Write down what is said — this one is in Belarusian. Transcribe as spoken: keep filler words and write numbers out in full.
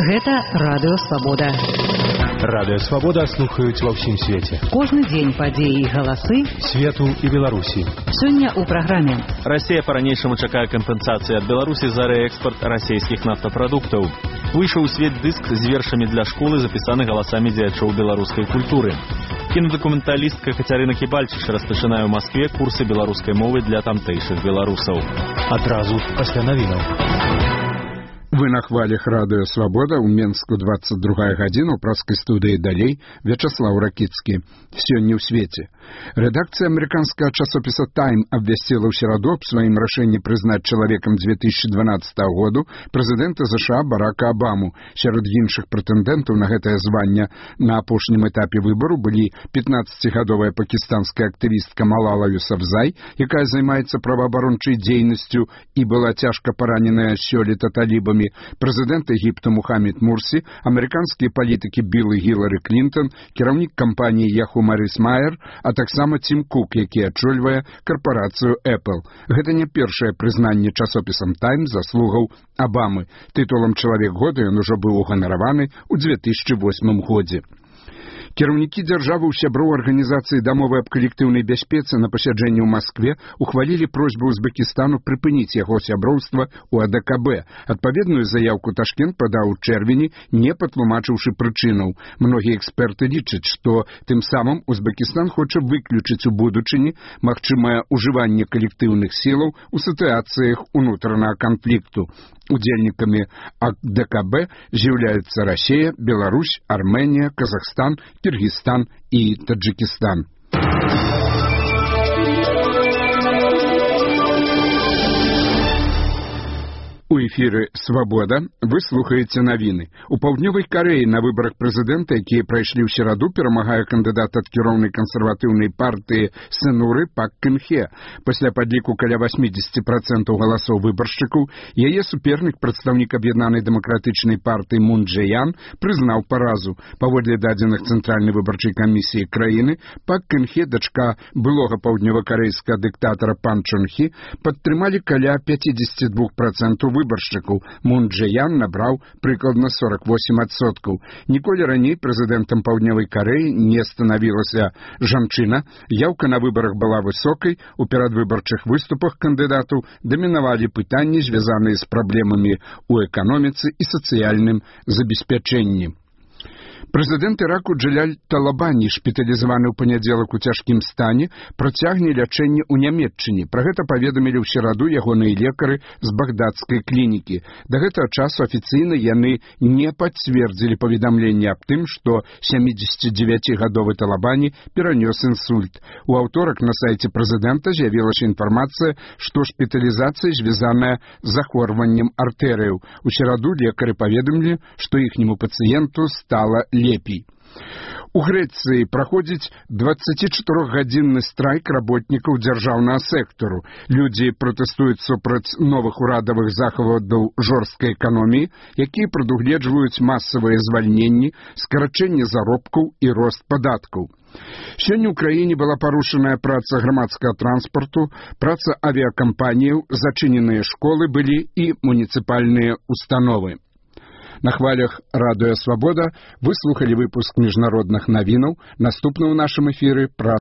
Гэта Радыё Свабода. Радыё Свабода слухаюць ва ўсім свеце. Кожны дзень падзеі і галасы свету і Беларусі. Сёння ў праграме. Расія па-ранейшаму чакае кампенсацыі ад Беларусі за рээкспарт расійскіх нафтапрадуктаў. Выйшаў у свет дыск з вершамі для школы, запісаны галасамі дзеячоў беларускай культуры. Кінадакументалістка Кацярына Кібальчыч распачынае ў Маскве курсы беларускай мовы для тамтэйшых беларусаў. Адразу пасля навінаў. Вы на хвалях Радыё Свабода, у Менску двадцать другая гадзіна, у праскай студыі далей Вячаслаў Ракіцкі. Сёння ў свеце. Редакция американского часописа «Тайм» обвестила в середу об своем решении признать человеком две тысячи двенадцатого года президента США Барака Обаму. Сярод іншых прэтэндэнтаў на гэтае званне на апошнім этапе выбору былі пятнаццацігадовая пакістанская актывістка Малала Юсафзай, якая займаецца праваабарончай дзейнасцю і была цяжка параненая сёлета талібамі, прэзідэнт Егіпта Мухаммед Мурсі, амерыканскія палітыкі Билл і Гілары Клінтон, кіраўнік кампаніі Яху Марис Майер, а таксама Тим Кук, які ачольвае карпарацыю Apple. Гэта не першае прызнанне часопісам «Тайм» заслугаў Абамы. Тытулам «Чалавек года» ён ужо быў уганараваны ў две тысячи восьмым годзе. Кіраўнікі дзяржавы ў сяброў арганізацыі дамовы аб калектыўнай бяспецы на пасяджэнні ў Маскве ухвалілі просьбу Узбекістану прыпыніць яго сяброўства ў А Дэ Ка Бэ. Адпаведную заяўку Ташкент падаў у чэрвені, не патлумачыўшы прычынаў. Многія эксперты лічаць, што тым самым Узбекістан хоча выключыць у будучыні магчымае ўжыванне калектыўных сілаў у сітуацыях унутранага канфлікту. Удзельнікамі А Дэ Ка Бэ з'яўляюцца Расія, Беларусь, Арменія, Казахстан, Киргизстан и Таджикистан. У эфіры «Свабода» вы слухаеце навіны. У Паўднёвай Карэі на выбарах прэзідэнта, якія прайшлі ў сераду, перамагае кандыдат ад кіроўнай кансерватыўнай партыі Сэнуры Пак Кын Хе. Пасля падліку каля восемьдесят процентов галасоў выбаршчыкаў, яе супернік, прадстаўнік аб'яднанай дэмакратычнай партыі Мун Чжэ Ян, прызнаў паразу. Паводле дадзеных Цэнтральнай выбарчай камісіі краіны, Пак Кын Хе, дачка былога паўднёвакарэйскага дыктатара Пан Чон Хі, падтрымалі каля пятьдесят два процента выбаршчыкаў. Мун Чжэ Ян набраў прыкладна сорок восемь адсоткаў. Ніколі раней прэзідэнтам Паўднёвай Карэі не станавілася жанчына. Яўка на выбарах была высокай. У перадвыбарчых выступах кандыдатаў дамінавалі пытанні, звязаныя з праблемамі ў эканоміцы і сацыяльным забеспячэнні. Прэзідэнт Іраку Джаляль Талабані, шпіталізаваны ў панядзелак у цяжкім стане, працягне лячэнне ў Нямецчыне. Пра гэта паведамілі ў сераду ягоныя лекары з багдадскай клінікі. Да гэтага часу афіцыйна яны не пацвердзілі паведамленне аб тым, што сямідзесятидзевяцігадовы Талабані перанёс інсульт. У аўторак на сайце прэзідэнта з'явілася інфармацыя, што шпіталізацыя звязаная з захворваннем артэрыяў. У сераду лекары паведамілі, што іхняму пацыенту стала лепей. У Грэцыі праходзіць дваццацічатырохгадзінны страйк работнікаў дзяржаўнага сектару. Людзі пратэстуюць супраць новых урадавых захавадаў жорсткай эканоміі, якія прадугледжваюць масавыя звальненні, скарачэнне заробкаў і рост падаткаў. Сёння ў краіне была парушаная праца грамадскага транспарту, праца авіякампаніяў, зачыненыя школы былі і муніцыпальныя установы. На хвалях Радыё Свабода вы слухали выпуск міжнародных навінаў. Наступны ў нашым эфіры пра